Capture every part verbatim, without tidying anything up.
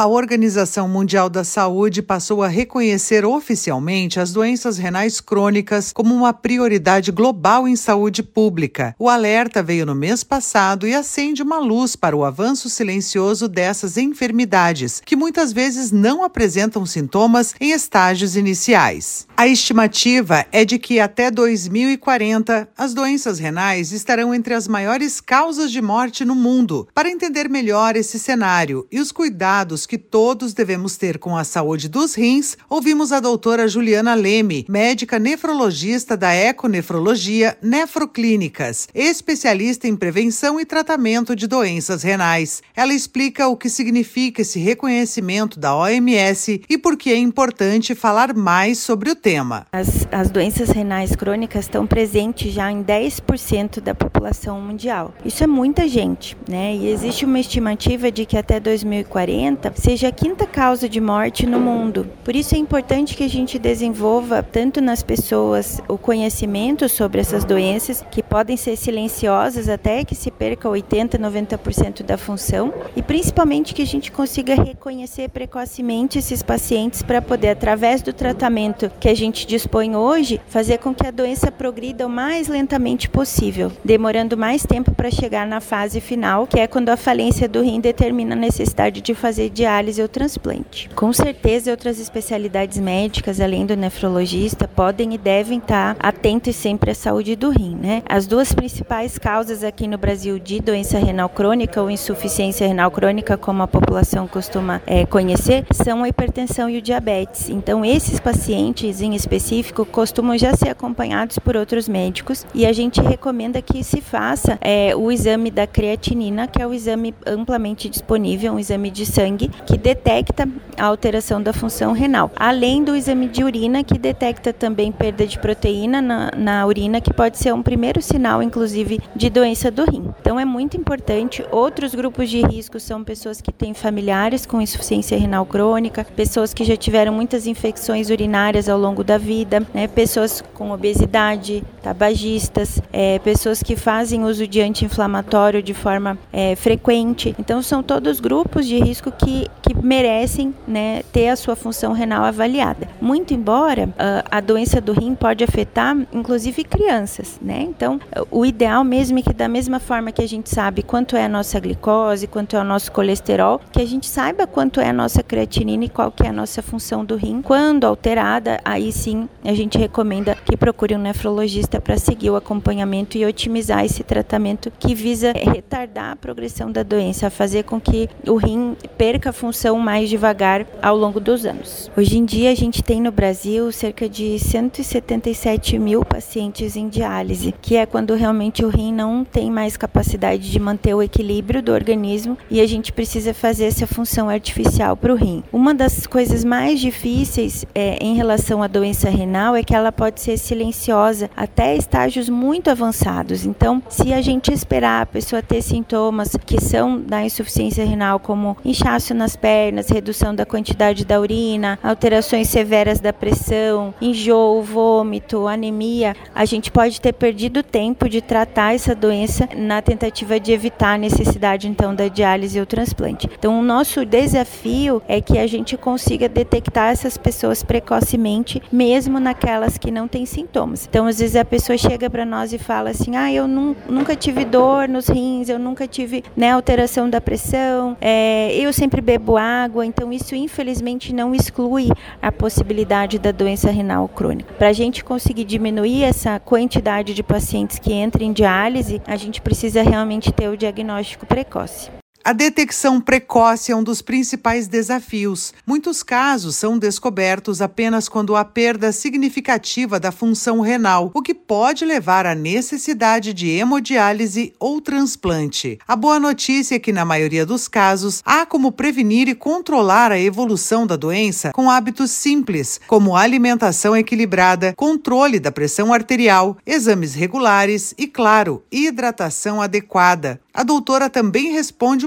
A Organização Mundial da Saúde passou a reconhecer oficialmente as doenças renais crônicas como uma prioridade global em saúde pública. O alerta veio no mês passado e acende uma luz para o avanço silencioso dessas enfermidades, que muitas vezes não apresentam sintomas em estágios iniciais. A estimativa é de que até dois mil e quarenta, as doenças renais estarão entre as maiores causas de morte no mundo. Para entender melhor esse cenário e os cuidados que todos devemos ter com a saúde dos rins, ouvimos a doutora Juliana Leme, médica nefrologista da Econefrologia Nefroclínicas, especialista em prevenção e tratamento de doenças renais. Ela explica o que significa esse reconhecimento da O M S e por que é importante falar mais sobre o tema. As, as doenças renais crônicas estão presentes já em dez por cento da população mundial. Isso é muita gente, né? E existe uma estimativa de que até dois mil e quarenta seja a quinta causa de morte no mundo. Por isso é importante que a gente desenvolva tanto nas pessoas o conhecimento sobre essas doenças, que podem ser silenciosas até que se perca oitenta, noventa por cento da função, e principalmente que a gente consiga reconhecer precocemente esses pacientes para poder, através do tratamento que a gente dispõe hoje, fazer com que a doença progrida o mais lentamente possível, demorando mais tempo para chegar na fase final, que é quando a falência do rim determina a necessidade de fazer diálise ou transplante. Com certeza, outras especialidades médicas, além do nefrologista, podem e devem estar atentos sempre à saúde do rim, né? As duas principais causas aqui no Brasil de doença renal crônica ou insuficiência renal crônica, como a população costuma é, conhecer, são a hipertensão e o diabetes. Então, esses pacientes em específico costumam já ser acompanhados por outros médicos e a gente recomenda que se faça é, o exame da creatinina, que é o exame amplamente disponível, um exame de sangue que detecta a alteração da função renal, além do exame de urina, que detecta também perda de proteína na, na urina, que pode ser um primeiro sinal, inclusive, de doença do rim. Então é muito importante. Outros grupos de risco são pessoas que têm familiares com insuficiência renal crônica, pessoas que já tiveram muitas infecções urinárias ao longo da vida, né, pessoas com obesidade, tabagistas, é, pessoas que fazem uso de anti-inflamatório de forma é, frequente. Então são todos grupos de risco que, que merecem, né, ter a sua função renal avaliada. Muito embora uh, a doença do rim pode afetar inclusive crianças, né? Então o ideal mesmo é que, da mesma forma que a gente sabe quanto é a nossa glicose, quanto é o nosso colesterol, que a gente saiba quanto é a nossa creatinina e qual que é a nossa função do rim. Quando alterada, aí sim a gente recomenda que procure um nefrologista para seguir o acompanhamento e otimizar esse tratamento que visa retardar a progressão da doença, fazer com que o rim perca a função mais devagar ao longo dos anos. Hoje em dia a gente tem no Brasil cerca de cento e setenta e sete mil pacientes em diálise, que é quando realmente o rim não tem mais capacidade de manter o equilíbrio do organismo e a gente precisa fazer essa função artificial para o rim. Uma das coisas mais difíceis é, em relação à doença renal é que ela pode ser silenciosa até estágios muito avançados. Então, se a gente esperar a pessoa ter sintomas que são da insuficiência renal, como inchaço nas pernas, redução da quantidade da urina, alterações severas da pressão, enjoo, vômito, anemia, a gente pode ter perdido tempo de tratar essa doença na tentativa de evitar a necessidade, então, da diálise ou transplante. Então, o nosso desafio é que a gente consiga detectar essas pessoas precocemente, mesmo naquelas que não têm sintomas. Então, às vezes a pessoa chega para nós e fala assim, ah, eu nu- nunca tive dor nos rins, eu nunca tive, né, alteração da pressão, é, eu sempre bebo água. Então, isso infelizmente não exclui a possibilidade da doença renal crônica. Para a gente conseguir diminuir essa quantidade de pacientes que entram em diálise, a gente precisa realmente ter o diagnóstico precoce. A detecção precoce é um dos principais desafios. Muitos casos são descobertos apenas quando há perda significativa da função renal, o que pode levar à necessidade de hemodiálise ou transplante. A boa notícia é que, na maioria dos casos, há como prevenir e controlar a evolução da doença com hábitos simples, como alimentação equilibrada, controle da pressão arterial, exames regulares e, claro, hidratação adequada. A doutora também responde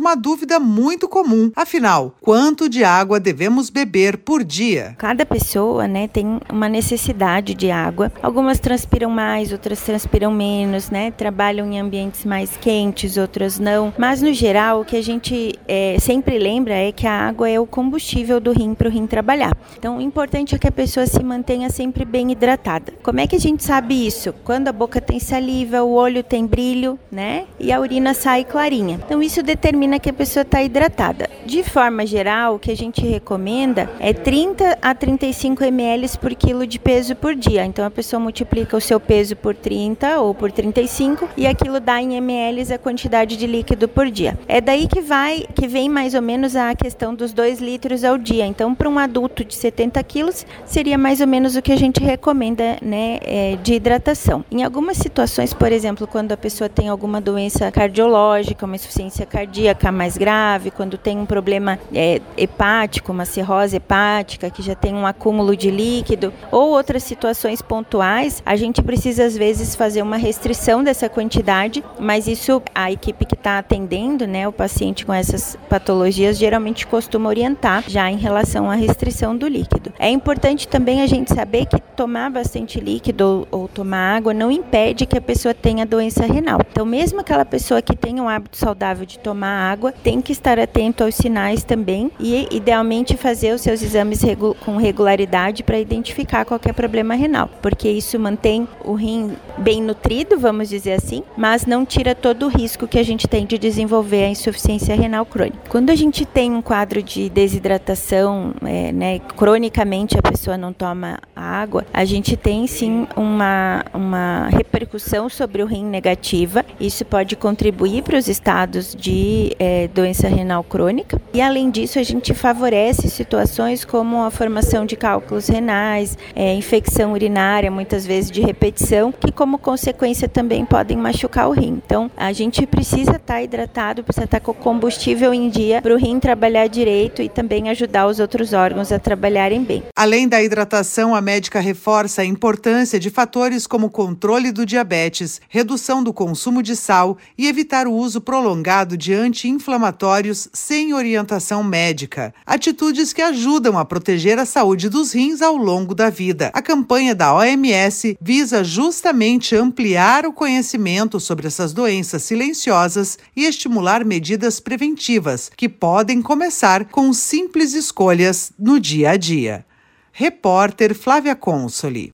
uma dúvida muito comum. Afinal, quanto de água devemos beber por dia? Cada pessoa, né, tem uma necessidade de água. Algumas transpiram mais, outras transpiram menos, né? Trabalham em ambientes mais quentes, outras não. Mas, no geral, o que a gente é, sempre lembra é que a água é o combustível do rim para o rim trabalhar. Então, o importante é que a pessoa se mantenha sempre bem hidratada. Como é que a gente sabe isso? Quando a boca tem saliva, o olho tem brilho, né? E a urina sai clarinha. Então, isso determina que a pessoa está hidratada. De forma geral, o que a gente recomenda é trinta a trinta e cinco mililitros por quilo de peso por dia. Então, a pessoa multiplica o seu peso por trinta ou por trinta e cinco e aquilo dá em ml a quantidade de líquido por dia. É daí que vai, que vem mais ou menos a questão dos dois litros ao dia. Então, para um adulto de setenta quilos, seria mais ou menos o que a gente recomenda, né, é, de hidratação. Em algumas situações, por exemplo, quando a pessoa tem alguma doença cardiológica, uma insuficiência cardíaca mais grave, quando tem um problema é, hepático, uma cirrose hepática, que já tem um acúmulo de líquido, ou outras situações pontuais, a gente precisa às vezes fazer uma restrição dessa quantidade, mas isso a equipe que está atendendo, né, o paciente com essas patologias, geralmente costuma orientar já em relação à restrição do líquido. É importante também a gente saber que tomar bastante líquido ou, ou tomar água não impede que a pessoa tenha doença renal. Então, mesmo aquela pessoa que tem um hábito saudável de tomar água, tem que estar atento aos sinais também e, idealmente, fazer os seus exames regu- com regularidade para identificar qualquer problema renal, porque isso mantém o rim bem nutrido, vamos dizer assim, mas não tira todo o risco que a gente tem de desenvolver a insuficiência renal crônica. Quando a gente tem um quadro de desidratação, é, né, cronicamente a pessoa não toma água, a gente tem sim uma, uma repercussão sobre o rim negativa. Isso pode contribuir para os estados de é, doença renal crônica e, além disso, a gente favorece situações como a formação de cálculos renais, é, infecção urinária, muitas vezes de repetição, que como consequência também podem machucar o rim. Então, a gente precisa estar hidratado, precisa estar com o combustível em dia para o rim trabalhar direito e também ajudar os outros órgãos a trabalharem bem. Além da hidratação, a médica reforça a importância de fatores como controle do diabetes, redução do consumo de sal e evitar o uso prolongado de anti-inflamatórios sem orientação médica. Atitudes que ajudam a proteger a saúde dos rins ao longo da vida. A campanha da O M S visa justamente ampliar o conhecimento sobre essas doenças silenciosas e estimular medidas preventivas, que podem começar com simples escolhas no dia a dia. Repórter Flávia Consoli.